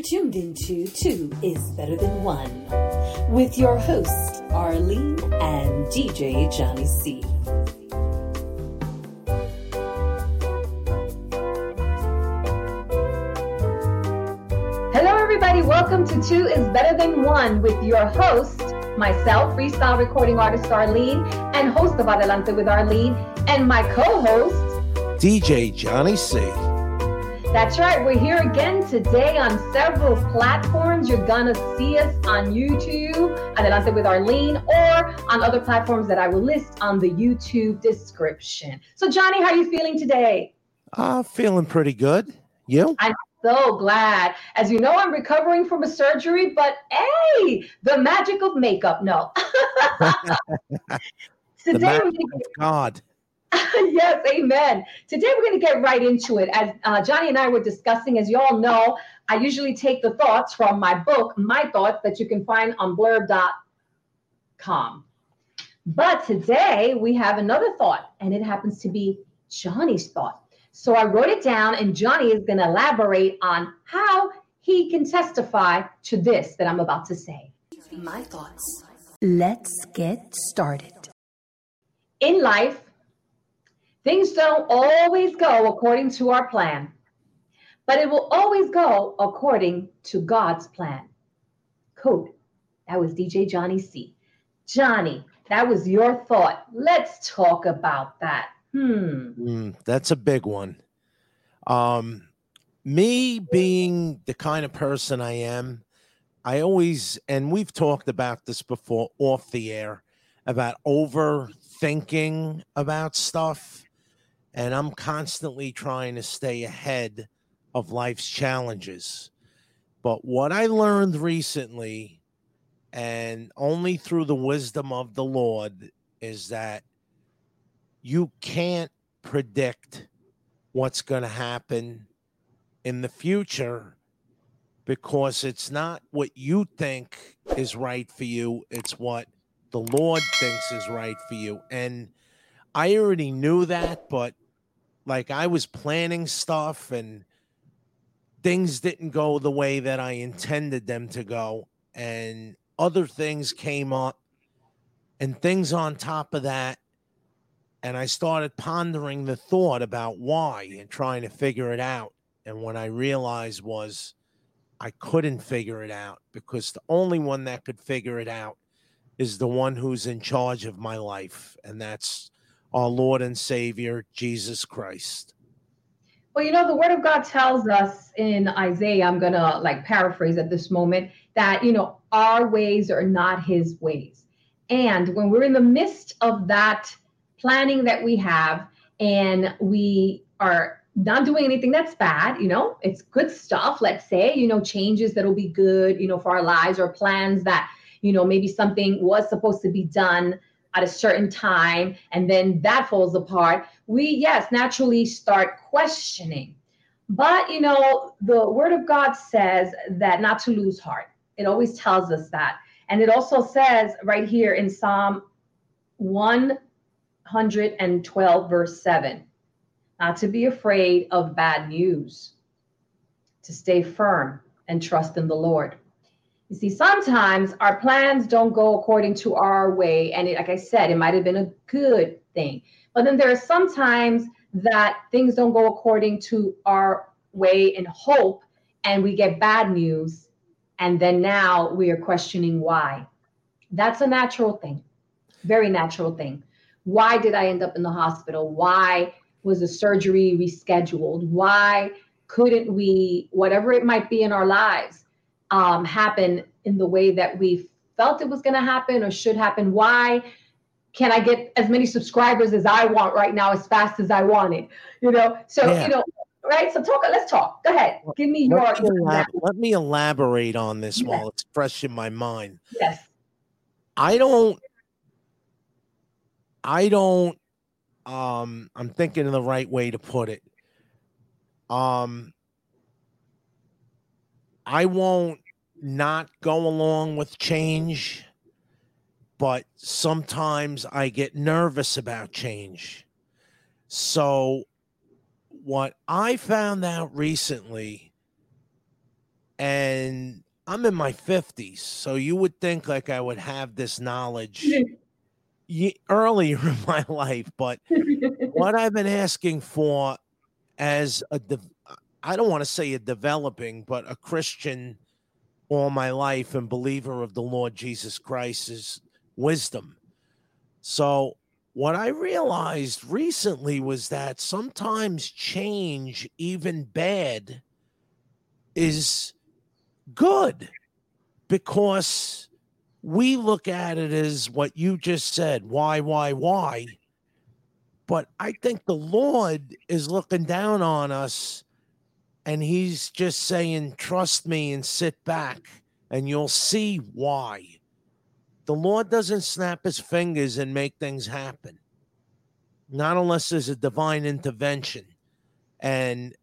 You're tuned into Two is Better Than One with your hosts, Arlene and DJ Johnny C. Hello, everybody. Welcome to Two is Better Than One with your host, myself, freestyle recording artist Arlene, and host of Adelante with Arlene, and my co-host, DJ Johnny C. That's right. We're here again today on several platforms. You're going to see us on YouTube, Adelante with Arlene, or on other platforms that I will list on the YouTube description. So, Johnny, how are you feeling today? Feeling pretty good. You? I'm so glad. As you know, I'm recovering from a surgery, but hey, the magic of makeup. No. The magic of God. Yes, amen. Today we're going to get right into it. As Johnny and I were discussing, as you all know, I usually take the thoughts from my book, My Thoughts, that you can find on blurb.com. But today we have another thought, and it happens to be Johnny's thought. So I wrote it down, and Johnny is going to elaborate on how he can testify to this that I'm about to say. My thoughts. Let's get started. In life, things don't always go according to our plan, but it will always go according to God's plan. Code. That was DJ Johnny C. Johnny, that was your thought. Let's talk about that. That's a big one. Me being the kind of person I am, I always, and we've talked about this before off the air, about overthinking about stuff. And I'm constantly trying to stay ahead of life's challenges. But what I learned recently, and only through the wisdom of the Lord, is that you can't predict what's going to happen in the future, because it's not what you think is right for you. It's what the Lord thinks is right for you. And I already knew that, but like I was planning stuff and things didn't go the way that I intended them to go. And other things came up and things on top of that. And I started pondering the thought about why and trying to figure it out. And what I realized was I couldn't figure it out, because the only one that could figure it out is the one who's in charge of my life. And that's our Lord and Savior, Jesus Christ. Well, you know, the Word of God tells us in Isaiah, I'm going to paraphrase at this moment, that, our ways are not his ways. And when we're in the midst of that planning that we have, and we are not doing anything that's bad, it's good stuff, let's say, changes that'll be good, for our lives, or plans that, maybe something was supposed to be done at a certain time, and then that falls apart, we, yes, naturally start questioning. But, the Word of God says that not to lose heart. It always tells us that. And it also says right here in Psalm 112, verse 7, not to be afraid of bad news, to stay firm and trust in the Lord. You see, sometimes our plans don't go according to our way. And like I said, it might have been a good thing. But then there are some times that things don't go according to our way in hope, and we get bad news. And then now we are questioning why. That's a natural thing, very natural thing. Why did I end up in the hospital? Why was the surgery rescheduled? Why couldn't we, whatever it might be in our lives, happen in the way that we felt it was going to happen or should happen? Why can't I get as many subscribers as I want right now, as fast as I want it? Right? So let's talk. Go ahead. Give me let me elaborate on this while it's fresh in my mind. Yes. I'm thinking of the right way to put it. I won't not go along with change, but sometimes I get nervous about change. So what I found out recently, and and I'm in my 50s. So you would think like I would have this knowledge earlier in my life. But what I've been asking for as I don't want to say a developing, but a Christian all my life and believer of the Lord Jesus Christ is wisdom. So what I realized recently was that sometimes change, even bad, is good, because we look at it as what you just said, why? But I think the Lord is looking down on us, and he's just saying, trust me and sit back and you'll see why. The Lord doesn't snap his fingers and make things happen. Not unless there's a divine intervention. And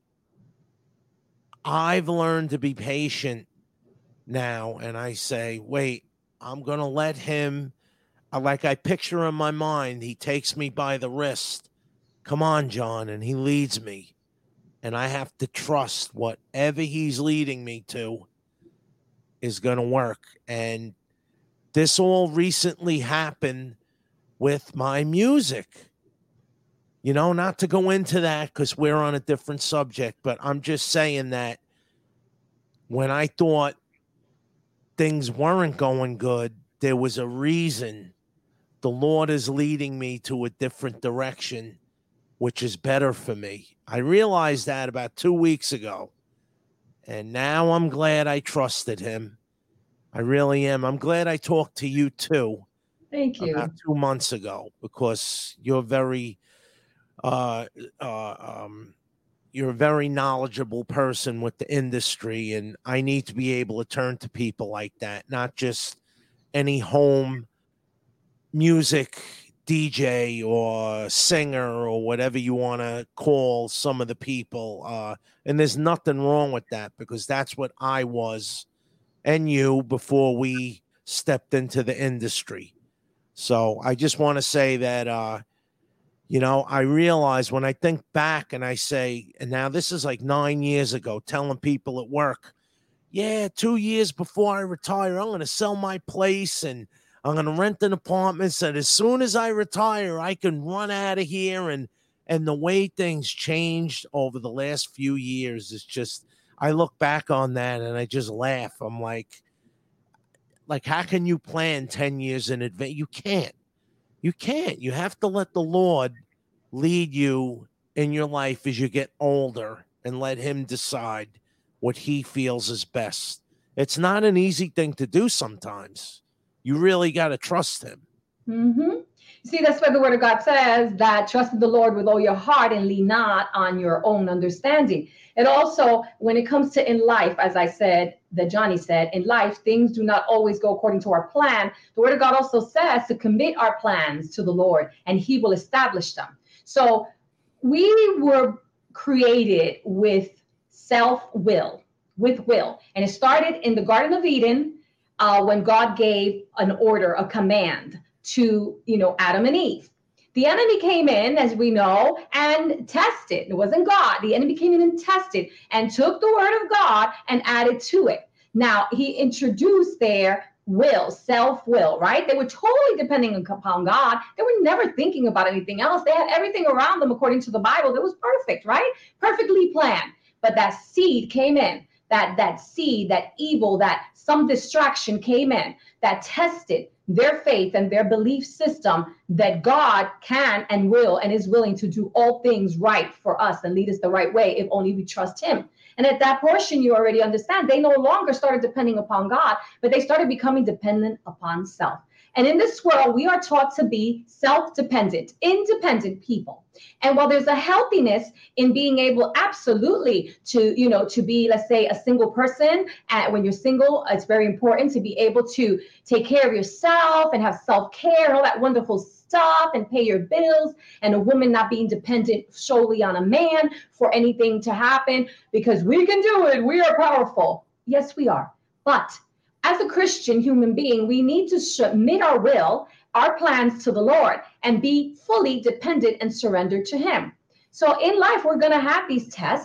I've learned to be patient now. And I say, wait, I'm going to let him, like I picture in my mind, he takes me by the wrist. Come on, John. And he leads me. And I have to trust whatever he's leading me to is going to work. And this all recently happened with my music. You know, not to go into that because we're on a different subject, but I'm just saying that when I thought things weren't going good, there was a reason. The Lord is leading me to a different direction, which is better for me. I realized that about 2 weeks ago. And now I'm glad I trusted him. I really am. I'm glad I talked to you too. Thank you. About 2 months ago, because you're very, you're a very knowledgeable person with the industry, and I need to be able to turn to people like that, not just any home music DJ or singer or whatever you want to call some of the people. And there's nothing wrong with that, because that's what I was and you before we stepped into the industry. So I just want to say that, you know, I realize when I think back and I say, and now this is like 9 years ago, telling people at work, yeah, 2 years before I retire, I'm going to sell my place and I'm going to rent an apartment so that as soon as I retire, I can run out of here. And the way things changed over the last few years is just, I look back on that and I just laugh. I'm like, how can you plan 10 years in advance? You can't. You have to let the Lord lead you in your life as you get older and let him decide what he feels is best. It's not an easy thing to do sometimes. You really got to trust him. Mm-hmm. See, that's why the word of God says that trust in the Lord with all your heart and lean not on your own understanding. And also, when it comes to in life, as I said, that Johnny said, in life, things do not always go according to our plan. The word of God also says to commit our plans to the Lord and he will establish them. So we were created with self-will, with will. And it started in the Garden of Eden when God gave an order, a command to, Adam and Eve. The enemy came in, as we know, and tested. It wasn't God. The enemy came in and tested and took the word of God and added to it. Now, he introduced their will, self-will, right? They were totally depending upon God. They were never thinking about anything else. They had everything around them, according to the Bible, that was perfect, right? Perfectly planned. But that seed came in, that seed, that evil, that some distraction came in, that tested their faith and their belief system that God can and will and is willing to do all things right for us and lead us the right way if only we trust him. And at that portion, you already understand, they no longer started depending upon God, but they started becoming dependent upon self. And in this world, we are taught to be self-dependent, independent people. And while there's a healthiness in being able absolutely to be, let's say, a single person, and when you're single, it's very important to be able to take care of yourself and have self-care and all that wonderful stuff and pay your bills, and a woman not being dependent solely on a man for anything to happen because we can do it. We are powerful. Yes, we are. But as a Christian human being, we need to submit our will, our plans to the Lord and be fully dependent and surrendered to him. So in life, we're going to have these tests.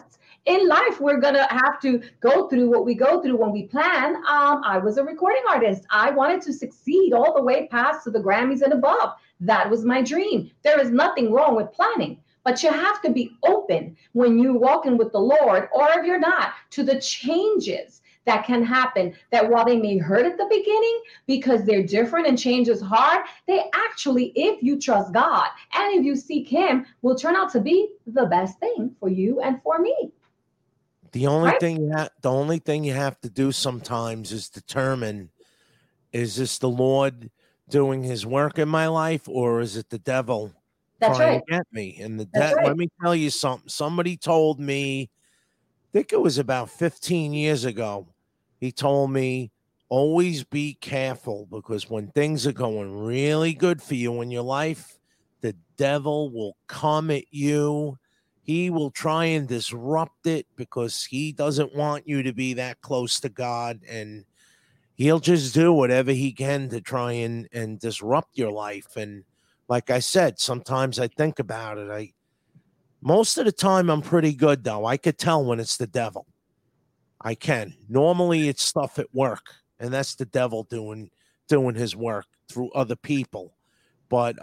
In life, we're going to have to go through what we go through when we plan. I was a recording artist. I wanted to succeed all the way past to the Grammys and above. That was my dream. There is nothing wrong with planning, but you have to be open when you're walking with the Lord, or if you're not, to the changes that can happen, that while they may hurt at the beginning because they're different and change is hard, they actually, if you trust God and if you seek him, will turn out to be the best thing for you and for me. The only thing you have to do sometimes is determine, is this the Lord doing his work in my life, or is it the devil trying to get me? And let me tell you something. Somebody told me, I think it was about 15 years ago, he told me, always be careful, because when things are going really good for you in your life, the devil will come at you. He will try and disrupt it because he doesn't want you to be that close to God, and he'll just do whatever he can to try and disrupt your life. And like I said, sometimes I think about it. Most of the time I'm pretty good, though. I could tell when it's the devil. I can. Normally it's stuff at work, and that's the devil doing his work through other people. But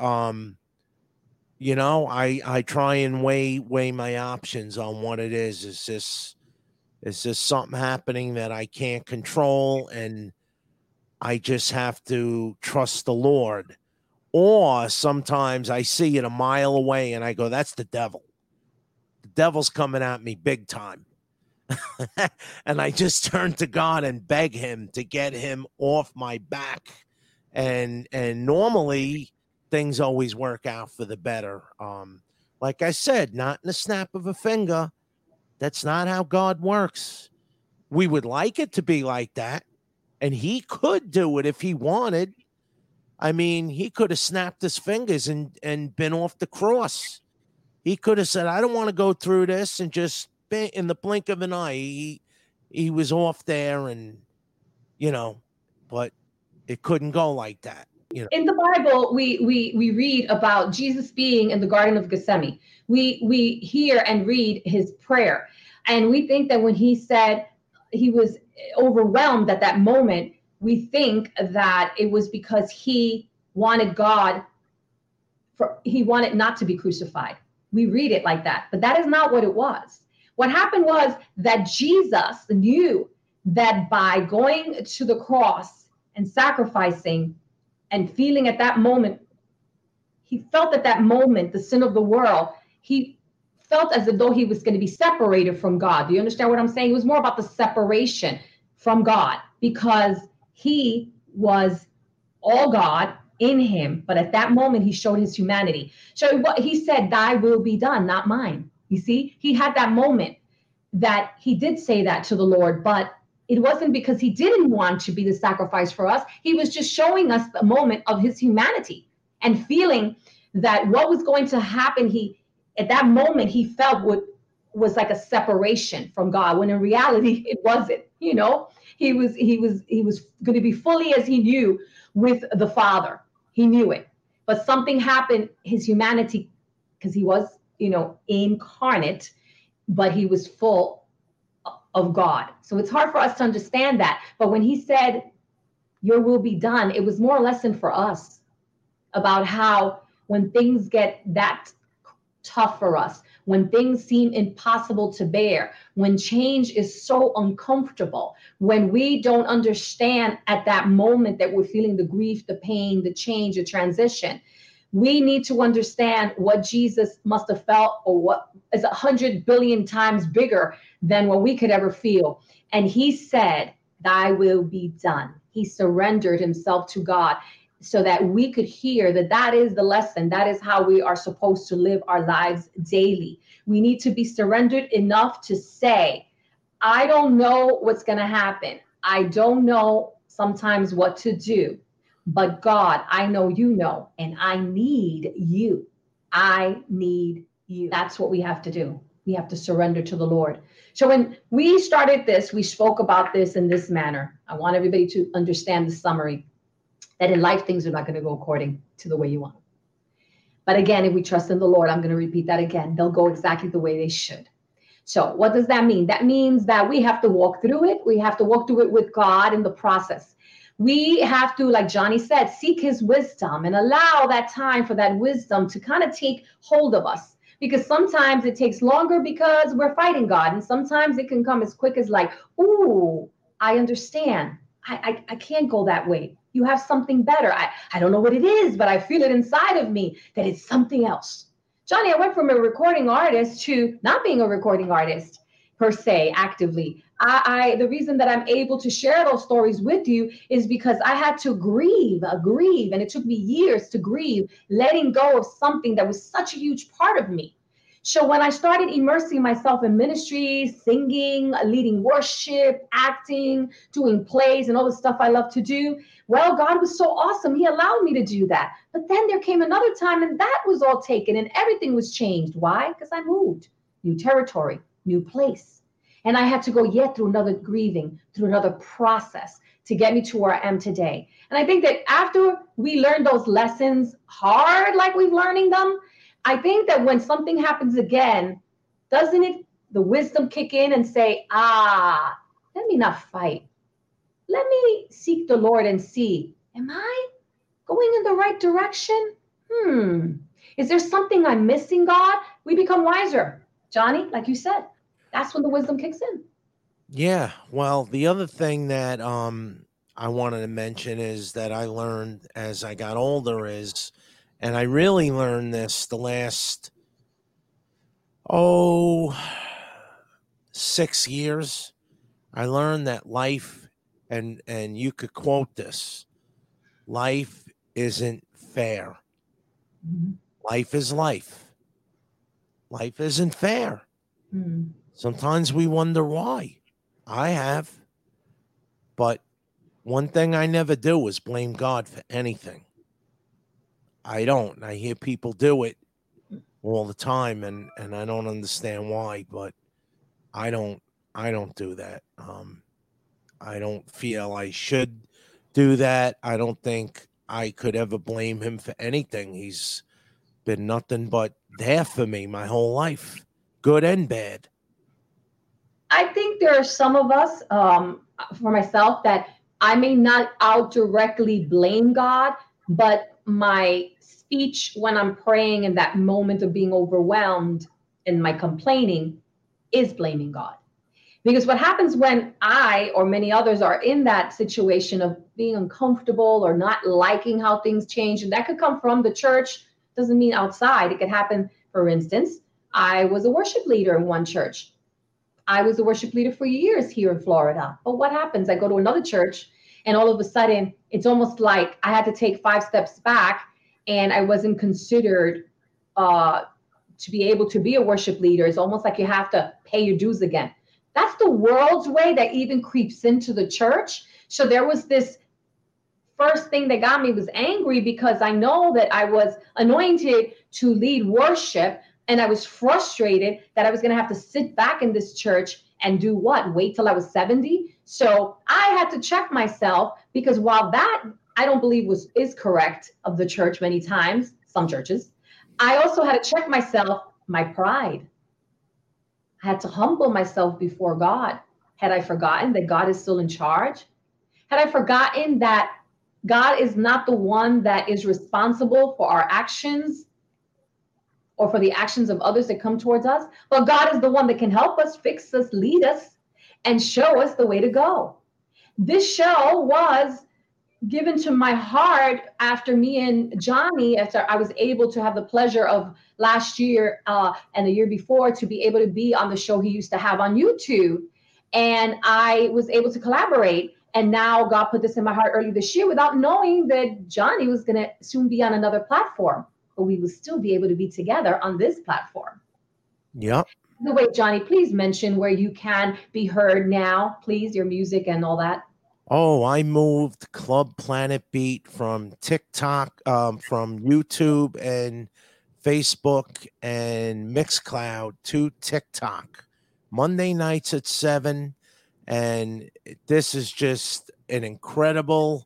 you know, I try and weigh my options on what it is. Is this something happening that I can't control, and I just have to trust the Lord? Or sometimes I see it a mile away and I go, that's the devil. The devil's coming at me big time. And I just turn to God and beg him to get him off my back. And normally things always work out for the better. Like I said, not in a snap of a finger. That's not how God works. We would like it to be like that. And he could do it if he wanted. I mean, he could have snapped his fingers and been off the cross. He could have said, I don't want to go through this, and just in the blink of an eye, he was off there, and, you know, but it couldn't go like that. You know. In the Bible, we read about Jesus being in the Garden of Gethsemane. We hear and read his prayer. And we think that when he said he was overwhelmed at that moment, we think that it was because he wanted he wanted not to be crucified. We read it like that, but that is not what it was. What happened was that Jesus knew that by going to the cross and sacrificing and feeling at that moment, he felt at that moment the sin of the world. He felt as though he was going to be separated from God. Do you understand what I'm saying? It was more about the separation from God, because he was all God in him, but at that moment he showed his humanity. So what he said, thy will be done, not mine. You see, he had that moment that he did say that to the Lord, but it wasn't because he didn't want to be the sacrifice for us. He was just showing us the moment of his humanity and feeling that what was going to happen. At that moment, he felt what was like a separation from God, when in reality it wasn't. You know, he was going to be fully as he knew with the Father. He knew it, but something happened. His humanity, because he was, incarnate, but he was full of God. So it's hard for us to understand that. But when he said, your will be done, it was more a lesson for us about how when things get that tough for us, when things seem impossible to bear, when change is so uncomfortable, when we don't understand at that moment that we're feeling the grief, the pain, the change, the transition, we need to understand what Jesus must have felt, or what is 100 billion times bigger than what we could ever feel. And he said, thy will be done. He surrendered himself to God so that we could hear that is the lesson. That is how we are supposed to live our lives daily. We need to be surrendered enough to say, I don't know what's going to happen. I don't know sometimes what to do, but God, I know you know, and I need you. I need you. That's what we have to do. We have to surrender to the Lord. So when we started this, we spoke about this in this manner. I want everybody to understand the summary, that in life, things are not going to go according to the way you want. But again, if we trust in the Lord, I'm going to repeat that again, they'll go exactly the way they should. So what does that mean? That means that we have to walk through it. We have to walk through it with God in the process. We have to, like Johnny said, seek his wisdom and allow that time for that wisdom to kind of take hold of us. Because sometimes it takes longer because we're fighting God. And sometimes it can come as quick as like, ooh, I understand. I can't go that way. You have something better. I don't know what it is, but I feel it inside of me that it's something else. Johnny, I went from a recording artist to not being a recording artist per se, actively. The reason that I'm able to share those stories with you is because I had to grieve, and it took me years to grieve, letting go of something that was such a huge part of me. So when I started immersing myself in ministry, singing, leading worship, acting, doing plays, and all the stuff I love to do, well, God was so awesome. He allowed me to do that. But then there came another time and that was all taken and everything was changed. Why? Because I moved. New territory, new place. And I had to go yet through another grieving, through another process to get me to where I am today. And I think that after we learn those lessons hard, like we're learning them, I think that when something happens again, doesn't it, the wisdom kick in and say, let me not fight. Let me seek the Lord and see, am I going in the right direction? Is there something I'm missing, God? We become wiser. Johnny, like you said, that's when the wisdom kicks in. Yeah. Well, the other thing that I wanted to mention is that I learned as I got older is, and I really learned this the last 6 years. I learned that life, and you could quote this, life isn't fair. Mm-hmm. Life is life. Life isn't fair. Mm-hmm. Sometimes we wonder why. I have. But one thing I never do is blame God for anything. I don't. I hear people do it all the time, and I don't understand why, but I don't do that. I don't feel I should do that. I don't think I could ever blame him for anything. He's been nothing but there for me my whole life, good and bad. I think there are some of us, for myself, that I may not out directly blame God, but my speech when I'm praying in that moment of being overwhelmed and my complaining is blaming God. Because what happens when I or many others are in that situation of being uncomfortable or not liking how things change, and that could come from the church, doesn't mean outside. It could happen, for instance, I was a worship leader in one church. I was a worship leader for years here in Florida. But what happens? I go to another church, and all of a sudden, it's almost like I had to take 5 steps back, and I wasn't considered to be able to be a worship leader. It's almost like you have to pay your dues again. That's the world's way that even creeps into the church. So there was this first thing that got me was angry because I know that I was anointed to lead worship. And I was frustrated that I was going to have to sit back in this church and do what? Wait till I was 70. So I had to check myself, because while that I don't believe is correct of the church many times, some churches, I also had to check myself, my pride. I had to humble myself before God. Had I forgotten that God is still in charge? Had I forgotten that God is not the one that is responsible for our actions or for the actions of others that come towards us? But God is the one that can help us, fix us, lead us, and show us the way to go. This show was given to my heart after me and Johnny, after I was able to have the pleasure of last year and the year before to be able to be on the show he used to have on YouTube. And I was able to collaborate. And now God put this in my heart early this year without knowing that Johnny was going to soon be on another platform, but we will still be able to be together on this platform. Yep. The way, Johnny, please mention where you can be heard now, please, your music and all that. Oh, I moved Club Planet Beat from TikTok, from YouTube and Facebook and Mixcloud to TikTok. Monday nights at 7. And this is just an incredible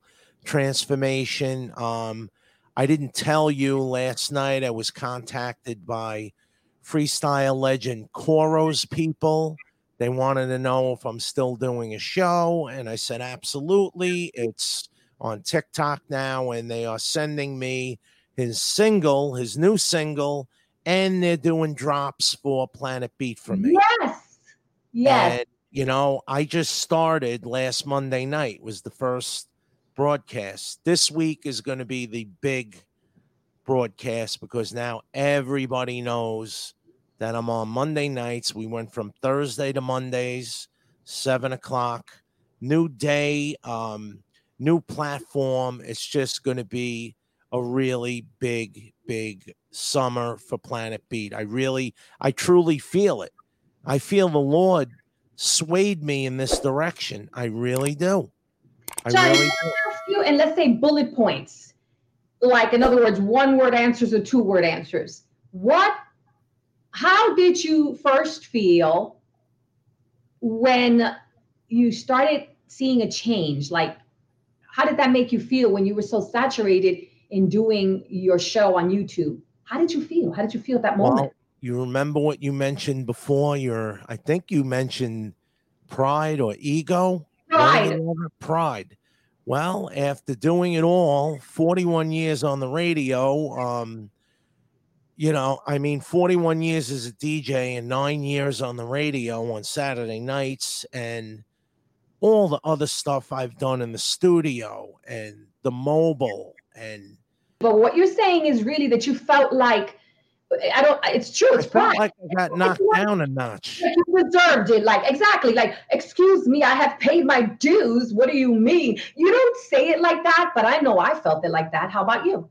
transformation. I didn't tell you last night I was contacted by freestyle legend Koro's people. They wanted to know if I'm still doing a show, and I said absolutely. It's on TikTok now, and they are sending me his new single, and they're doing drops for Planet Beat for me. Yes. And, you know, I just started last Monday night, was the first broadcast. This week is going to be the big broadcast because now everybody knows that I'm on Monday nights. We went from Thursday to Mondays, 7:00, new day, new platform. It's just going to be a really big summer for Planet Beat. I truly feel it. I feel the Lord swayed me in this direction. I really do. John, let me ask you, and let's say bullet points. Like, in other words, 1-word answers or 2-word answers. How did you first feel when you started seeing a change? Like, how did that make you feel when you were so saturated in doing your show on YouTube? How did you feel? How did you feel at that moment? Well, you remember what you mentioned before? I think you mentioned pride or ego. Pride. Well, after doing it all, 41 years on the radio, 41 years as a DJ and 9 years on the radio on Saturday nights, and all the other stuff I've done in the studio and the mobile. But what you're saying is really that you felt like, it's true. It's pride. Like I got knocked down a notch. Like you deserved it. Like, exactly. Like, excuse me, I have paid my dues. What do you mean? You don't say it like that, but I know I felt it like that. How about you?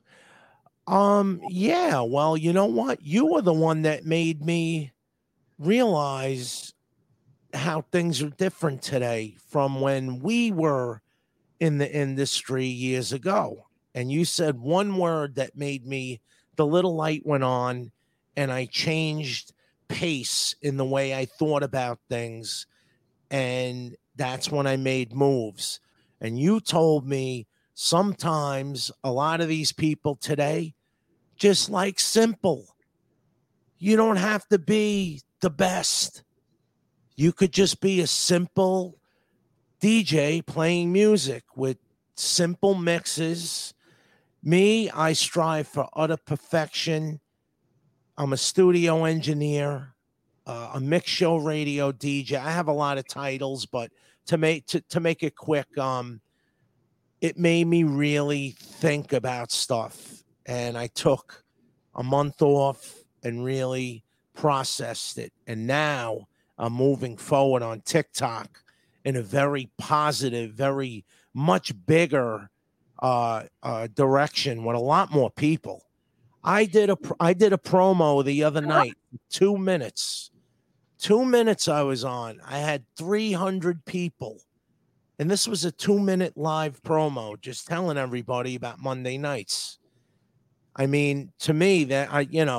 Yeah. Well, you know what? You were the one that made me realize how things are different today from when we were in the industry years ago. And you said one word that made me, the little light went on, and I changed pace in the way I thought about things. And that's when I made moves. And you told me sometimes a lot of these people today just like simple. You don't have to be the best. You could just be a simple DJ playing music with simple mixes. Me, I strive for utter perfection. I'm a studio engineer, a mix show radio DJ. I have a lot of titles, but to make it quick, it made me really think about stuff. And I took a month off and really processed it. And now I'm moving forward on TikTok in a very positive, very much bigger direction with a lot more people. I did a promo the other night, 2 minutes. 2 minutes I was on. I had 300 people. And this was a 2-minute live promo, just telling everybody about Monday nights. I mean, to me, that's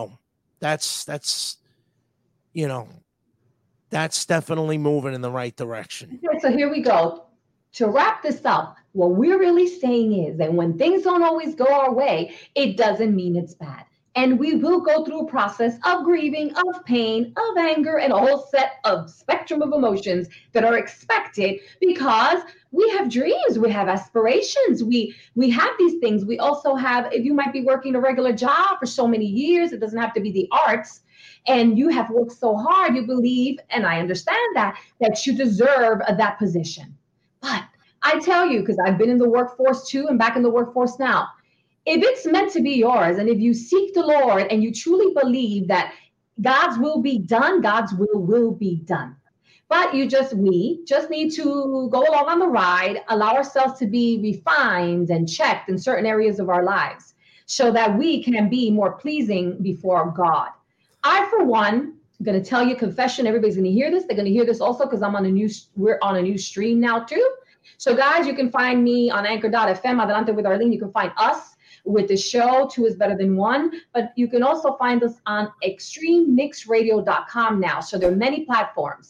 definitely moving in the right direction. Okay, so here we go. To wrap this up, what we're really saying is that when things don't always go our way, it doesn't mean it's bad. And we will go through a process of grieving, of pain, of anger, and a whole set of spectrum of emotions that are expected because we have dreams, we have aspirations, we have these things. We also have, if you might be working a regular job for so many years, it doesn't have to be the arts, and you have worked so hard, you believe, and I understand that you deserve that position. But I tell you, because I've been in the workforce too and back in the workforce now, if it's meant to be yours, and if you seek the Lord and you truly believe that God's will be done, God's will be done. But we just need to go along on the ride, allow ourselves to be refined and checked in certain areas of our lives so that we can be more pleasing before God. I, for one, I'm going to tell you confession. Everybody's going to hear this. They're going to hear this also because we're on a new stream now too. So guys, you can find me on anchor.fm, Adelante with Arlene. You can find us with the show, 2 is Better Than 1. But you can also find us on extrememixradio.com now. So there are many platforms.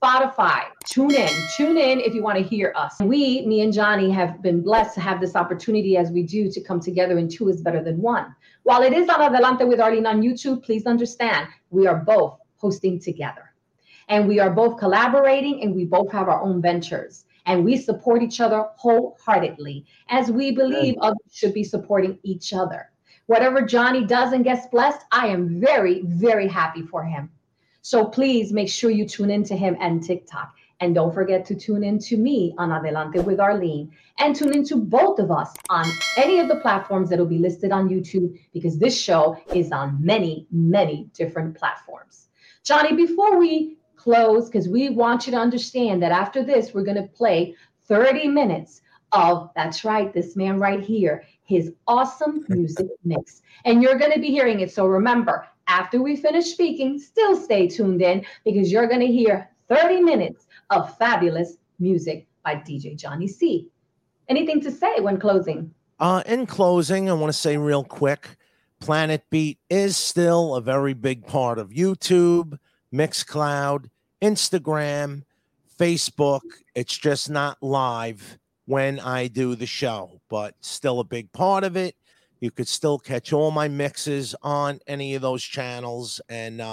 Spotify. Tune in if you want to hear us. Me and Johnny have been blessed to have this opportunity as we do to come together in Two is Better Than One. While it is on Adelante with Arlene on YouTube, please understand we are both hosting together. And we are both collaborating, and we both have our own ventures. And we support each other wholeheartedly, as we believe others should be supporting each other. Whatever Johnny does and gets blessed, I am very, very happy for him. So please make sure you tune in to him and TikTok. And don't forget to tune in to me on Adelante with Arlene, and tune into both of us on any of the platforms that will be listed on YouTube, because this show is on many, many different platforms. Johnny, before we close, because we want you to understand that after this, we're going to play 30 minutes of, that's right, this man right here, his awesome music mix. And you're going to be hearing it. So remember, after we finish speaking, still stay tuned in, because you're going to hear 30 minutes of fabulous music by DJ Johnny C. Anything to say when closing? In closing, I want to say real quick, Planet Beat is still a very big part of YouTube, Mixcloud, Instagram, Facebook. It's just not live when I do the show, but still a big part of it. You could still catch all my mixes on any of those channels. And,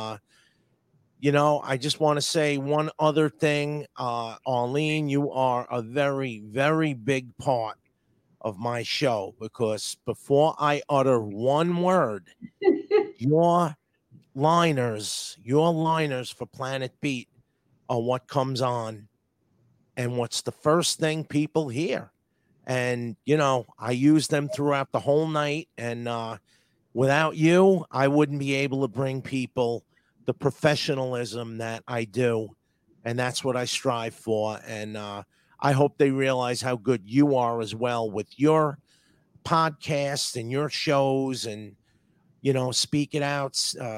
I just want to say one other thing. Arlene, you are a very, very big part of my show, because before I utter one word, your liners for Planet Beat are what comes on and what's the first thing people hear. And, I use them throughout the whole night. And without you, I wouldn't be able to bring people the professionalism that I do. And that's what I strive for. And I hope they realize how good you are as well with your podcast and your shows, and, speak it out,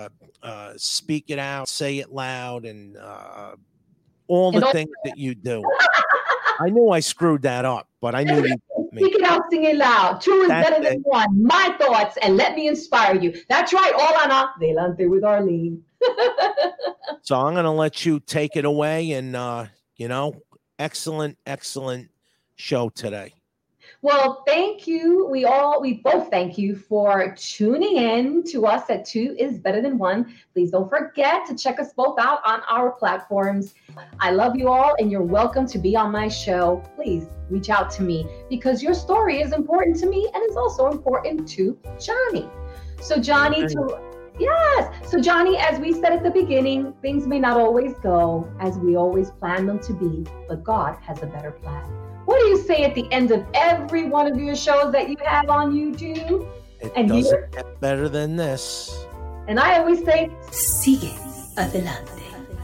say it loud, and all the things that you do. I knew I screwed that up, but I knew you. Speak it out, sing it loud. Two is better than one. My thoughts, and let me inspire you. That's right. All on Adelante with Arlene. So I'm going to let you take it away, and, excellent show today. Well, thank you. We both thank you for tuning in to us at Two is Better Than One. Please don't forget to check us both out on our platforms. I love you all, and you're welcome to be on my show. Please reach out to me, because your story is important to me, and it's also important to Johnny. So Johnny, So Johnny, as we said at the beginning, things may not always go as we always plan them to be, but God has a better plan. What do you say at the end of every one of your shows that you have on YouTube? It doesn't get better than this. And I always say, sigue adelante.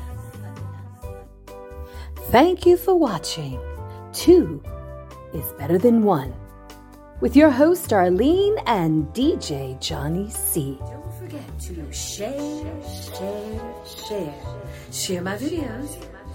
Thank you for watching Two is Better Than One, with your host Arlene and DJ Johnny C. Don't forget to share my videos